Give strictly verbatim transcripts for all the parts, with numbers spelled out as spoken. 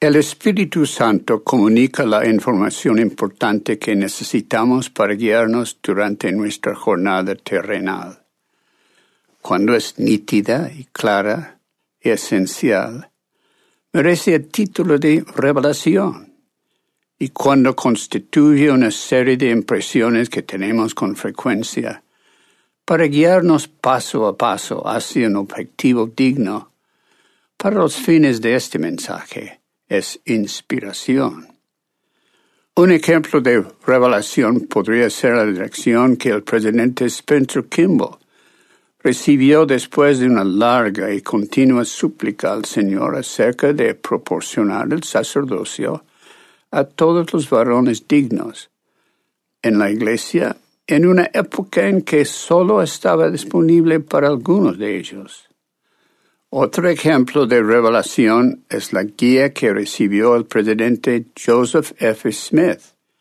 El Espíritu Santo comunica la información importante que necesitamos para guiarnos durante nuestra jornada terrenal. Cuando es nítida y clara y esencial, merece el título de revelación. Y cuando constituye una serie de impresiones que tenemos con frecuencia, para guiarnos paso a paso hacia un objetivo digno, para los fines de este mensaje, es inspiración. Un ejemplo de revelación podría ser la dirección que el presidente Spencer Kimball recibió después de una larga y continua súplica al Señor acerca de proporcionar el sacerdocio a todos los varones dignos en la Iglesia en una época en que solo estaba disponible para algunos de ellos. Otro ejemplo de revelación es la guía que recibió el presidente Joseph F. Smith.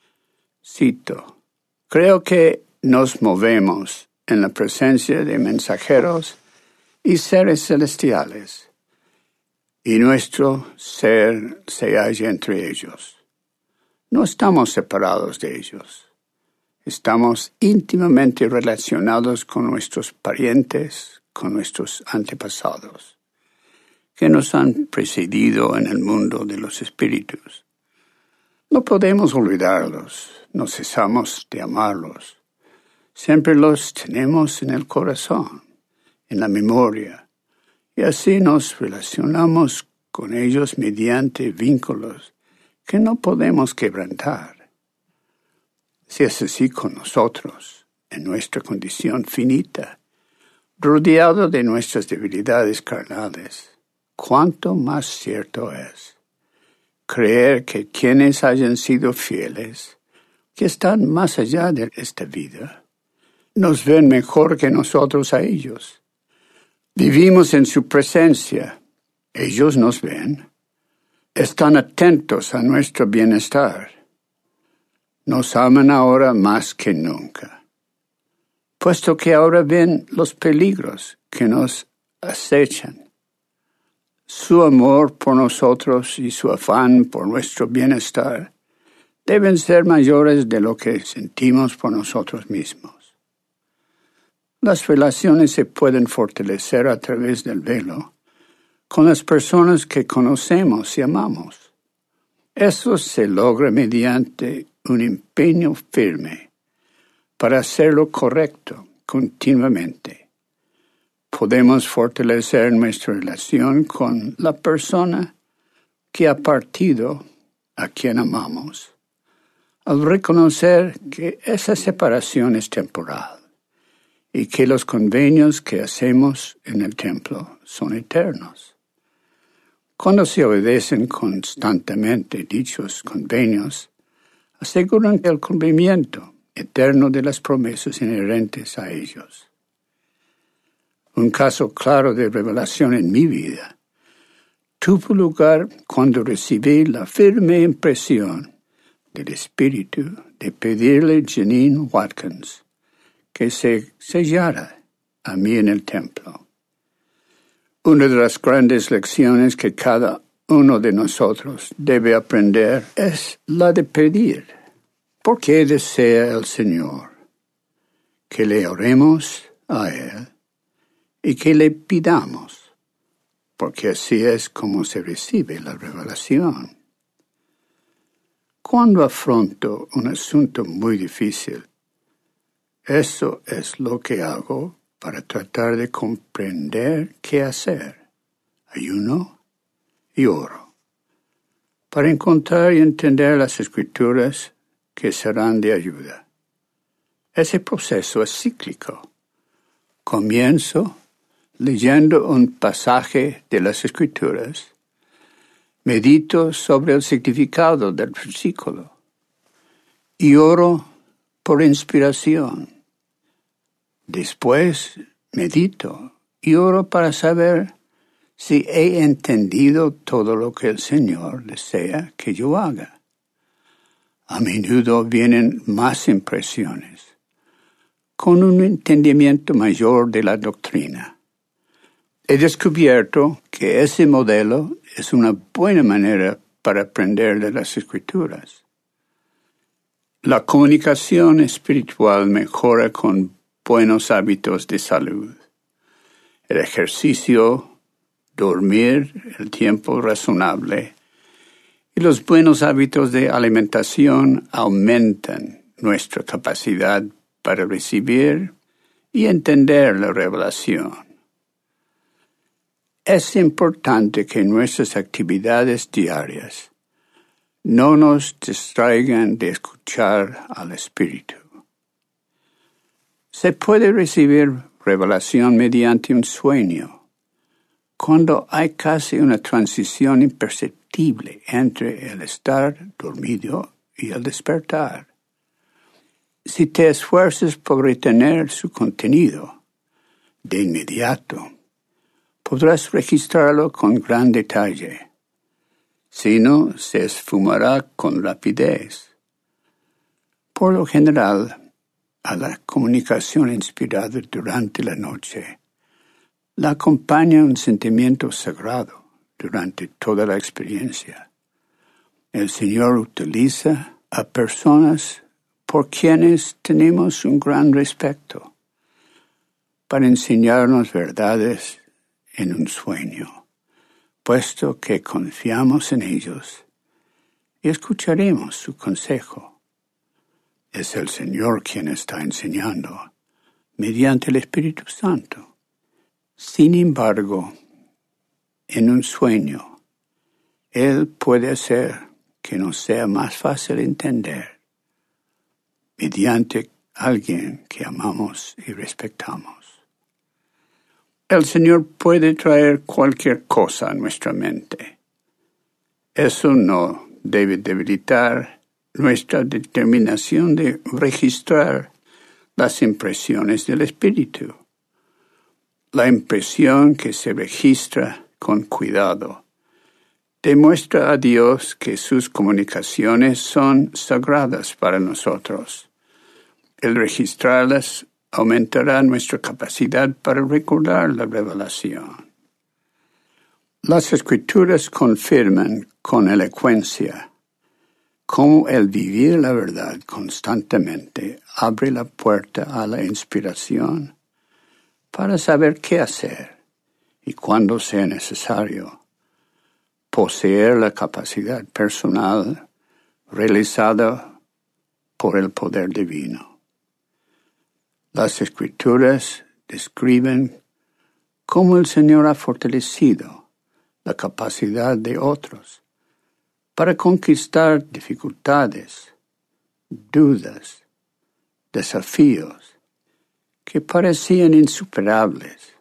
Cito: creo que nos movemos en la presencia de mensajeros y seres celestiales, y nuestro ser se halla entre ellos. No estamos separados de ellos. Estamos íntimamente relacionados con nuestros parientes, con nuestros antepasados, que nos han precedido en el mundo de los espíritus. No podemos olvidarlos, no cesamos de amarlos. Siempre los tenemos en el corazón, en la memoria, y así nos relacionamos con ellos mediante vínculos que no podemos quebrantar. Si es así con nosotros, en nuestra condición finita, rodeado de nuestras debilidades carnales, cuánto más cierto es creer que quienes hayan sido fieles, que están más allá de esta vida, nos ven mejor que nosotros a ellos. Vivimos en su presencia, ellos nos ven, están atentos a nuestro bienestar. Nos aman ahora más que nunca, puesto que ahora ven los peligros que nos acechan. Su amor por nosotros y su afán por nuestro bienestar deben ser mayores de lo que sentimos por nosotros mismos. Las relaciones se pueden fortalecer a través del velo con las personas que conocemos y amamos. Eso se logra mediante un empeño firme para hacer lo correcto continuamente. Podemos fortalecer nuestra relación con la persona que ha partido a quien amamos, al reconocer que esa separación es temporal y que los convenios que hacemos en el templo son eternos. Cuando se obedecen constantemente dichos convenios, aseguran el cumplimiento eterno de las promesas inherentes a ellos. Un caso claro de revelación en mi vida tuvo lugar cuando recibí la firme impresión del Espíritu de pedirle a Janine Watkins que se sellara a mí en el templo. Una de las grandes lecciones que cada uno de nosotros debe aprender es la de pedir. ¿Por qué desea el Señor que le oremos a Él y que le pidamos? Porque así es como se recibe la revelación. Cuando afronto un asunto muy difícil, eso es lo que hago para tratar de comprender qué hacer. Ayuno y oro, para encontrar y entender las Escrituras que serán de ayuda. Ese proceso es cíclico. Comienzo leyendo un pasaje de las Escrituras, medito sobre el significado del versículo y oro por inspiración. Después medito y oro para saber si he entendido todo lo que el Señor desea que yo haga. A menudo vienen más impresiones, con un entendimiento mayor de la doctrina. He descubierto que ese modelo es una buena manera para aprender de las Escrituras. La comunicación espiritual mejora con buenos hábitos de salud. El ejercicio, dormir el tiempo razonable y los buenos hábitos de alimentación aumentan nuestra capacidad para recibir y entender la revelación. Es importante que nuestras actividades diarias no nos distraigan de escuchar al Espíritu. Se puede recibir revelación mediante un sueño, cuando hay casi una transición imperceptible entre el estar dormido y el despertar. Si te esfuerzas por retener su contenido, de inmediato podrás registrarlo con gran detalle. Si no, se esfumará con rapidez. Por lo general, a la comunicación inspirada durante la noche la acompaña un sentimiento sagrado durante toda la experiencia. El Señor utiliza a personas por quienes tenemos un gran respeto para enseñarnos verdades en un sueño, puesto que confiamos en ellos y escucharemos su consejo. Es el Señor quien está enseñando mediante el Espíritu Santo. Sin embargo, en un sueño, Él puede hacer que nos sea más fácil entender mediante alguien que amamos y respetamos. El Señor puede traer cualquier cosa a nuestra mente. Eso no debe debilitar nuestra determinación de registrar las impresiones del Espíritu. La impresión que se registra con cuidado demuestra a Dios que sus comunicaciones son sagradas para nosotros. El registrarlas aumentará nuestra capacidad para recordar la revelación. Las Escrituras confirman con elocuencia cómo el vivir la verdad constantemente abre la puerta a la inspiración para saber qué hacer y cuando sea necesario poseer la capacidad personal realizada por el poder divino. Las Escrituras describen cómo el Señor ha fortalecido la capacidad de otros para conquistar dificultades, dudas, desafíos que parecían insuperables.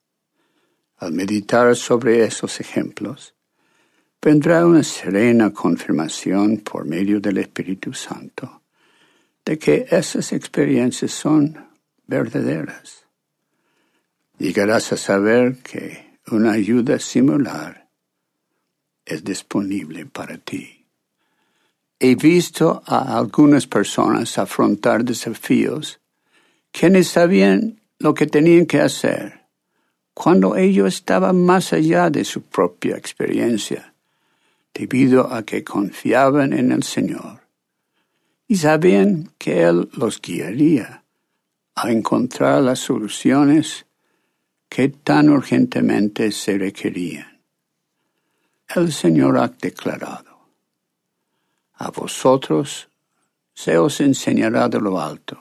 Al meditar sobre esos ejemplos, vendrá una serena confirmación por medio del Espíritu Santo de que esas experiencias son verdaderas. Llegarás a saber que una ayuda similar es disponible para ti. He visto a algunas personas afrontar desafíos quienes sabían lo que tenían que hacer cuando ello estaba más allá de su propia experiencia, debido a que confiaban en el Señor y sabían que Él los guiaría a encontrar las soluciones que tan urgentemente se requerían. El Señor ha declarado: a vosotros se os enseñará de lo alto.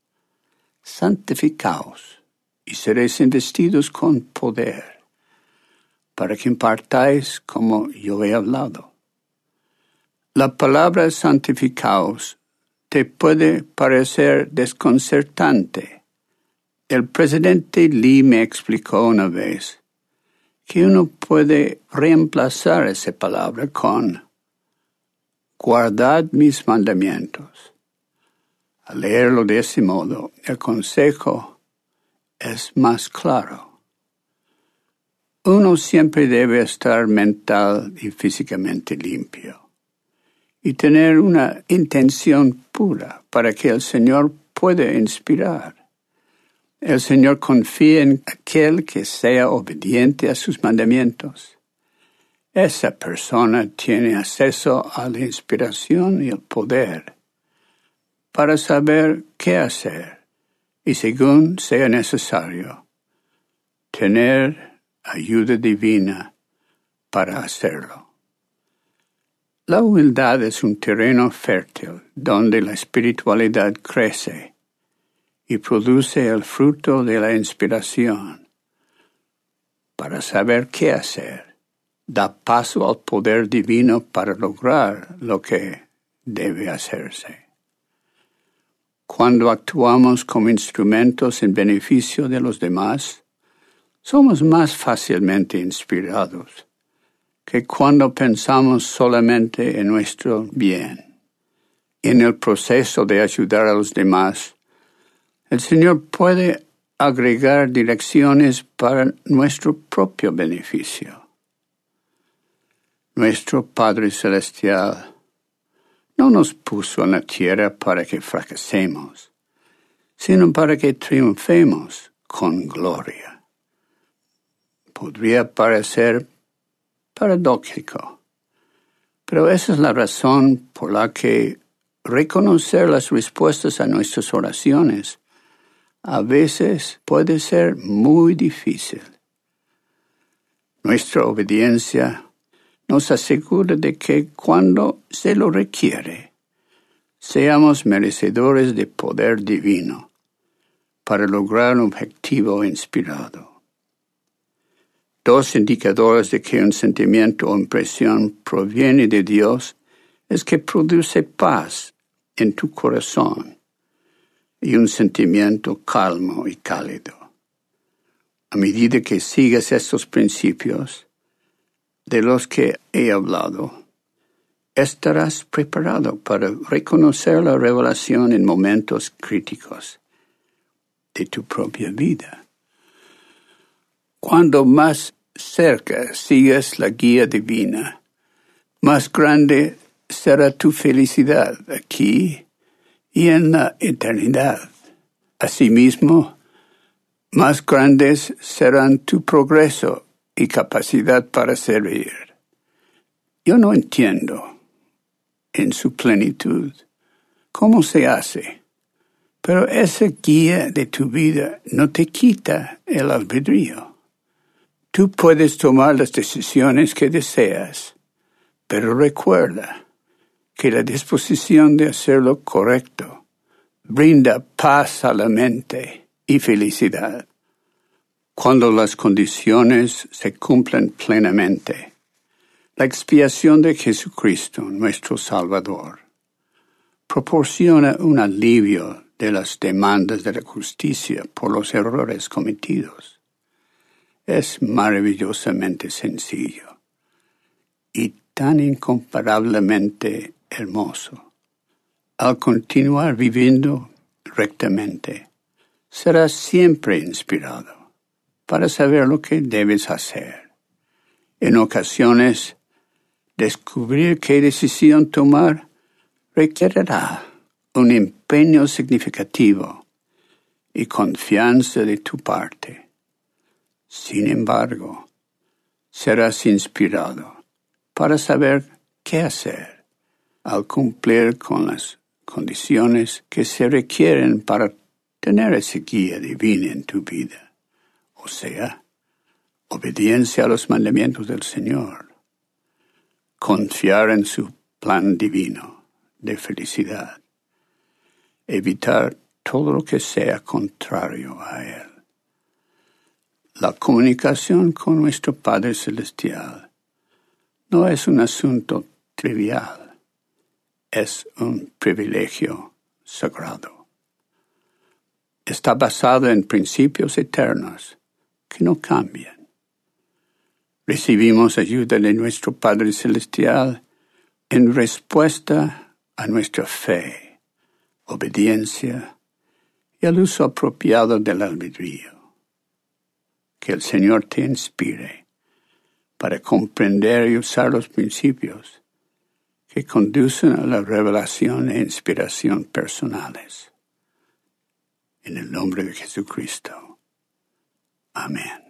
Santificaos y seréis investidos con poder, para que impartáis como yo he hablado. La palabra santificaos te puede parecer desconcertante. El presidente Lee me explicó una vez que uno puede reemplazar esa palabra con guardad mis mandamientos. Al leerlo de ese modo, el consejo es más claro. Uno siempre debe estar mental y físicamente limpio y tener una intención pura para que el Señor pueda inspirar. El Señor confía en aquel que sea obediente a sus mandamientos. esa persona tiene acceso a la inspiración y el poder para saber qué hacer y, según sea necesario, tener ayuda divina para hacerlo. La humildad es un terreno fértil donde la espiritualidad crece y produce el fruto de la inspiración para saber qué hacer. Da paso al poder divino para lograr lo que debe hacerse. Cuando actuamos como instrumentos en beneficio de los demás, somos más fácilmente inspirados que cuando pensamos solamente en nuestro bien. En el proceso de ayudar a los demás, el Señor puede agregar direcciones para nuestro propio beneficio. Nuestro Padre Celestial no nos puso en la tierra para que fracasemos, sino para que triunfemos con gloria. Podría parecer paradójico, pero esa es la razón por la que reconocer las respuestas a nuestras oraciones a veces puede ser muy difícil. Nuestra obediencia nos asegura de que cuando se lo requiere, seamos merecedores de poder divino para lograr un objetivo inspirado. Dos indicadores de que un sentimiento o impresión proviene de Dios es que produce paz en tu corazón y un sentimiento calmo y cálido. A medida que sigas estos principios de los que he hablado, estarás preparado para reconocer la revelación en momentos críticos de tu propia vida. Cuando más cerca sigas la guía divina, más grande será tu felicidad aquí y en la eternidad. Asimismo, más grandes serán tu progreso y capacidad para servir. Yo no entiendo en su plenitud cómo se hace, pero esa guía de tu vida no te quita el albedrío. Tú puedes tomar las decisiones que deseas, pero recuerda que la disposición de hacer lo correcto brinda paz a la mente y felicidad. Cuando las condiciones se cumplen plenamente, la expiación de Jesucristo, nuestro Salvador, proporciona un alivio de las demandas de la justicia por los errores cometidos. Es maravillosamente sencillo y tan incomparablemente hermoso. Al continuar viviendo rectamente, serás siempre inspirado para saber lo que debes hacer. En ocasiones, descubrir qué decisión tomar requerirá un empeño significativo y confianza de tu parte. Sin embargo, serás inspirado para saber qué hacer al cumplir con las condiciones que se requieren para tener esa guía divina en tu vida, o sea, obediencia a los mandamientos del Señor, confiar en su plan divino de felicidad, evitar todo lo que sea contrario a Él. La comunicación con nuestro Padre Celestial no es un asunto trivial, es un privilegio sagrado. Está basado en principios eternos que no cambian. Recibimos ayuda de nuestro Padre Celestial en respuesta a nuestra fe, obediencia y al uso apropiado del albedrío. Que el Señor te inspire para comprender y usar los principios que conducen a la revelación e inspiración personales. En el nombre de Jesucristo. Amén.